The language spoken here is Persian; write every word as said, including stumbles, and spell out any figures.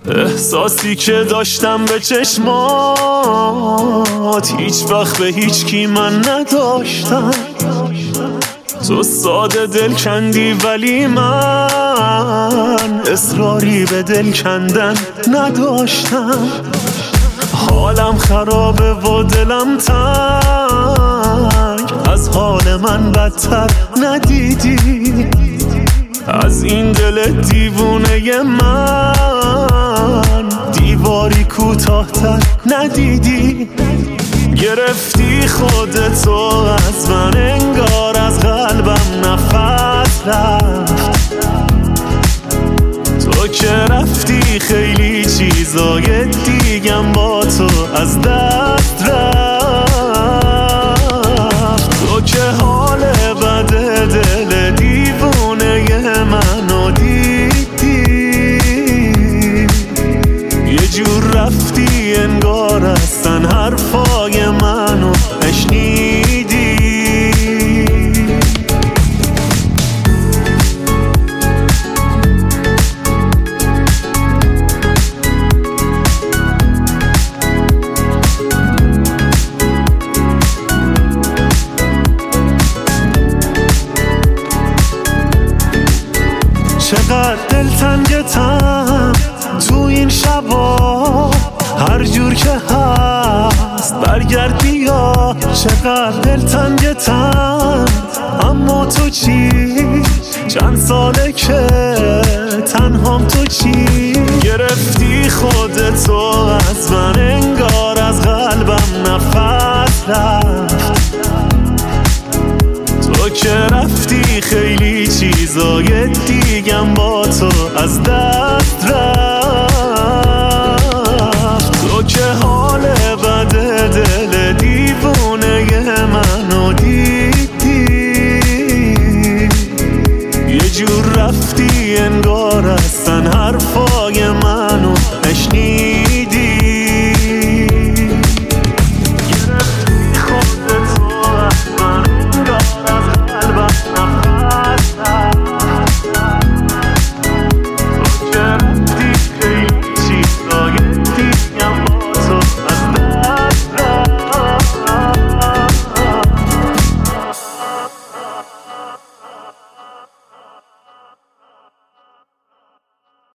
احساسی که داشتم به چشمات هیچ وقت به هیچ کی من نداشتم. تو ساده دل کندی ولی من اصراری به دل کندن نداشتم. حالم خرابه و دلم تنگ، از حال من بدتر ندیدی. از این دل دیوونه من دیواری کوتاه‌تر ندیدی. گرفتی خودتو از من، انگار از قلبم نفس رفت. تو که رفتی خیلی چیزای دیگم با تو از دست رفت. تو که حال بد دل دیوونه منو دیدی، یه جور رفتی انگار اصلا حرفای منو نشنیدی. چقدر دلتنگتم تو این شبا، هر جور که هست برگرد بیا. چقدر دلتنگتم اما تو چی؟ چند ساله که تنهام، تو چی؟ گرفتی خودتو از من، انگار از قلبم نفس رفت. تو که رفتی خیلی چیزای دیگم با تو از دست رفت. تو که حال بد دل دیوونه منو دیدی، یه جور رفتی انگار اصلا حرف